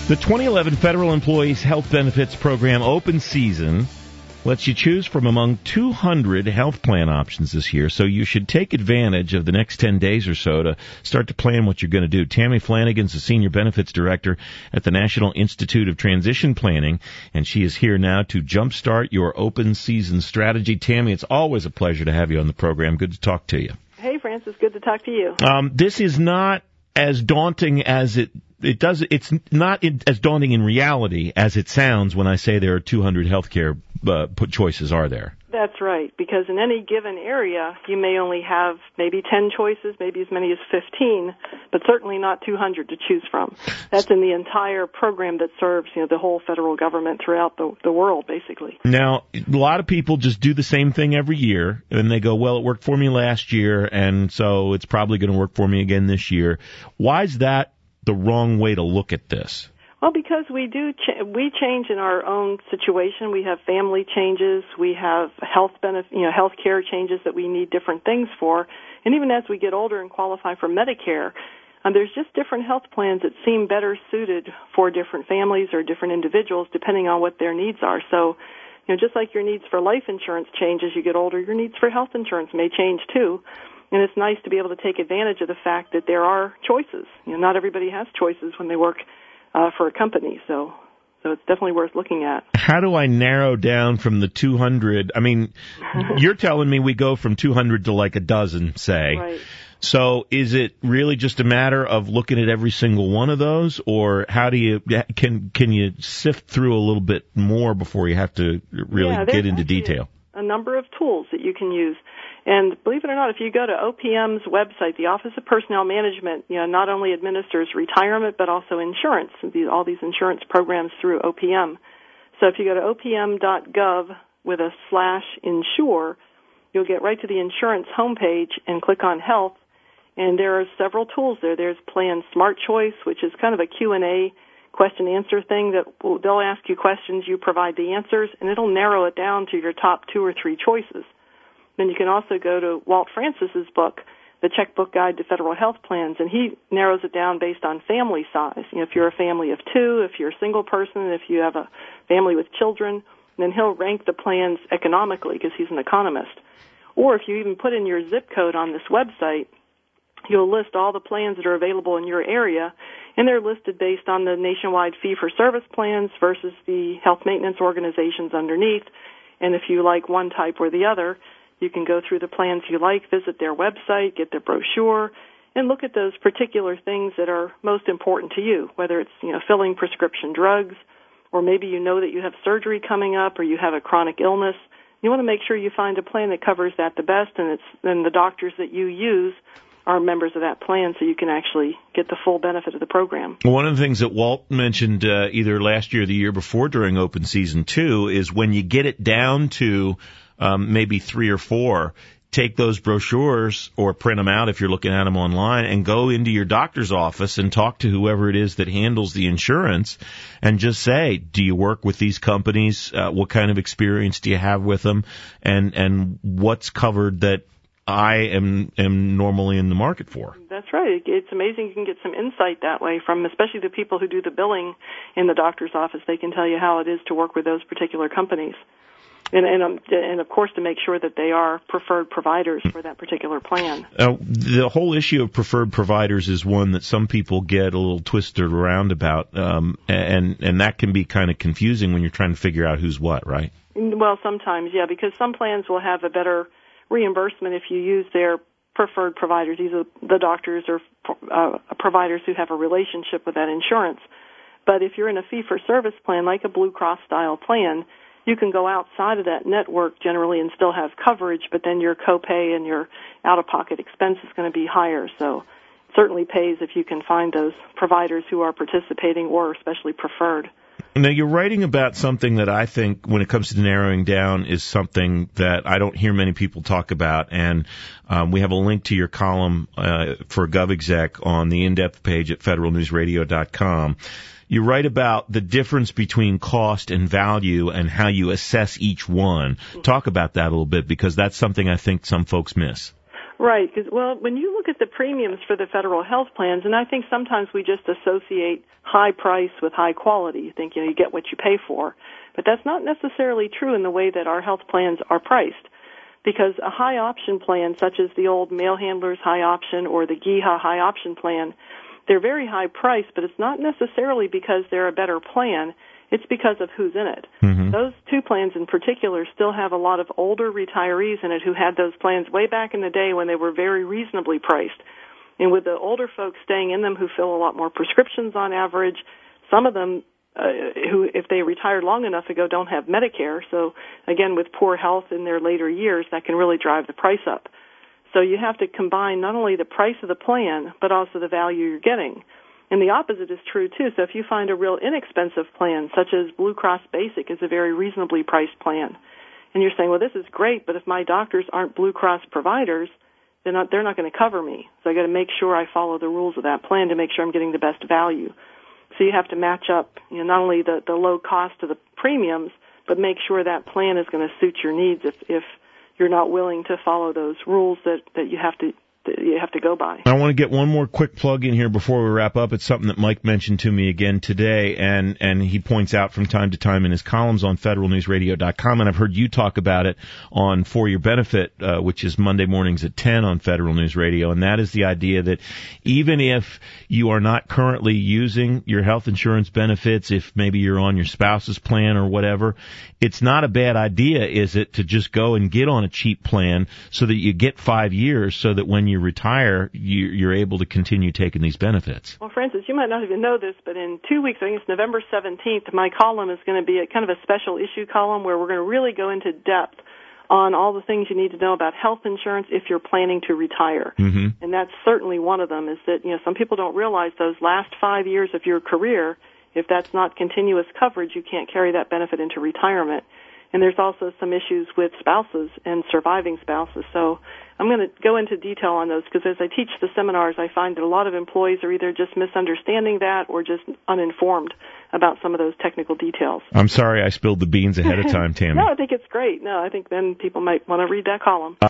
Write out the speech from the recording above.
The 2011 Federal Employees Health Benefits Program open season lets you choose from among 200 health plan options this year, so you should take advantage of the next 10 days or so to start to plan what you're going to do. Tammy Flanagan's the Senior Benefits Director at the National Institute of Transition Planning, and she is here now to jumpstart your open season strategy. Tammy, it's always a pleasure to have you on the program. Good to talk to you. Hey, Francis, good to talk to you. This is not as daunting as it's not as daunting in reality as it sounds when I say there are 200 healthcare choices, are there? That's right, because in any given area, you may only have maybe 10 choices, maybe as many as 15, but certainly not 200 to choose from. That's in the entire program that serves, the whole federal government throughout the world, basically. Now, a lot of people just do the same thing every year, and they go, well, it worked for me last year, and so it's probably going to work for me again this year. Why is that the wrong way to look at this? Well, because we change in our own situation. We have family changes. We have health care changes that we need different things for. And even as we get older and qualify for Medicare, there's just different health plans that seem better suited for different families or different individuals depending on what their needs are. So, just like your needs for life insurance change as you get older, your needs for health insurance may change too. And it's nice to be able to take advantage of the fact that there are choices. Not everybody has choices when they work for a company, so it's definitely worth looking at. How do I narrow down from the 200? I mean, you're telling me we go from 200 to like a dozen, say. Right. So is it really just a matter of looking at every single one of those, or how do you can you sift through a little bit more before you have to really get into detail? A number of tools that you can use. And believe it or not, if you go to OPM's website, the Office of Personnel Management, not only administers retirement but also insurance, all these insurance programs through OPM. So if you go to opm.gov with a /insure, you'll get right to the insurance homepage and click on health. And there are several tools there. There's Plan Smart Choice, which is kind of a Q&A question-answer thing that they'll ask you questions, you provide the answers, and it'll narrow it down to your top 2 or 3 choices. Then you can also go to Walt Francis's book, The Checkbook Guide to Federal Health Plans, and he narrows it down based on family size. If you're a family of 2, if you're a single person, if you have a family with children, then he'll rank the plans economically because he's an economist. Or if you even put in your zip code on this website, you'll list all the plans that are available in your area, and they're listed based on the nationwide fee-for-service plans versus the health maintenance organizations underneath. And if you like one type or the other, you can go through the plans you like, visit their website, get their brochure, and look at those particular things that are most important to you, whether it's, filling prescription drugs, or maybe you know that you have surgery coming up or you have a chronic illness. You want to make sure you find a plan that covers that the best, and the doctors that you use are members of that plan so you can actually get the full benefit of the program. One of the things that Walt mentioned either last year or the year before during open season 2 is when you get it down to maybe 3 or 4, take those brochures or print them out if you're looking at them online and go into your doctor's office and talk to whoever it is that handles the insurance and just say, do you work with these companies? What kind of experience do you have with them? And what's covered that I am normally in the market for? That's right. It's amazing you can get some insight that way from especially the people who do the billing in the doctor's office. They can tell you how it is to work with those particular companies. And of course, to make sure that they are preferred providers for that particular plan. The whole issue of preferred providers is one that some people get a little twisted around about, and that can be kind of confusing when you're trying to figure out who's what, right? Well, sometimes, yeah, because some plans will have a better reimbursement if you use their preferred providers. These are the doctors or providers who have a relationship with that insurance. But if you're in a fee-for-service plan, like a Blue Cross-style plan, you can go outside of that network generally and still have coverage, but then your copay and your out-of-pocket expense is going to be higher. So it certainly pays if you can find those providers who are participating or especially preferred. Now, you're writing about something that I think, when it comes to narrowing down, is something that I don't hear many people talk about, and we have a link to your column for GovExec on the in-depth page at federalnewsradio.com. You write about the difference between cost and value and how you assess each one. Talk about that a little bit, because that's something I think some folks miss. Right, because, well, when you look at the premiums for the federal health plans, and I think sometimes we just associate high price with high quality. You think, you get what you pay for. But that's not necessarily true in the way that our health plans are priced. Because a high option plan, such as the old Mail Handlers High Option or the GEHA High Option plan, they're very high priced, but it's not necessarily because they're a better plan. It's because of who's in it. Mm-hmm. Those two plans in particular still have a lot of older retirees in it who had those plans way back in the day when they were very reasonably priced. And with the older folks staying in them who fill a lot more prescriptions on average, some of them who, if they retired long enough ago, don't have Medicare. So, again, with poor health in their later years, that can really drive the price up. So you have to combine not only the price of the plan, but also the value you're getting. And the opposite is true, too. So if you find a real inexpensive plan, such as Blue Cross Basic is a very reasonably priced plan, and you're saying, well, this is great, but if my doctors aren't Blue Cross providers, they're not going to cover me. So I got to make sure I follow the rules of that plan to make sure I'm getting the best value. So you have to match up, not only the low cost of the premiums, but make sure that plan is going to suit your needs if you're not willing to follow those rules that you have to go by. I want to get one more quick plug in here before we wrap up. It's something that Mike mentioned to me again today, and he points out from time to time in his columns on federalnewsradio.com, and I've heard you talk about it on For Your Benefit, which is Monday mornings at 10 on Federal News Radio, and that is the idea that even if you are not currently using your health insurance benefits, if maybe you're on your spouse's plan or whatever, it's not a bad idea, is it, to just go and get on a cheap plan so that you get 5 years so that when you retire, you're able to continue taking these benefits. Well, Francis, you might not even know this, but in 2 weeks, I think it's November 17th, my column is going to be a kind of a special issue column where we're going to really go into depth on all the things you need to know about health insurance if you're planning to retire. Mm-hmm. And that's certainly one of them, is that, some people don't realize those last 5 years of your career, if that's not continuous coverage, you can't carry that benefit into retirement. And there's also some issues with spouses and surviving spouses. So I'm going to go into detail on those because as I teach the seminars, I find that a lot of employees are either just misunderstanding that or just uninformed about some of those technical details. I'm sorry I spilled the beans ahead of time, Tammy. No, I think it's great. No, I think then people might want to read that column.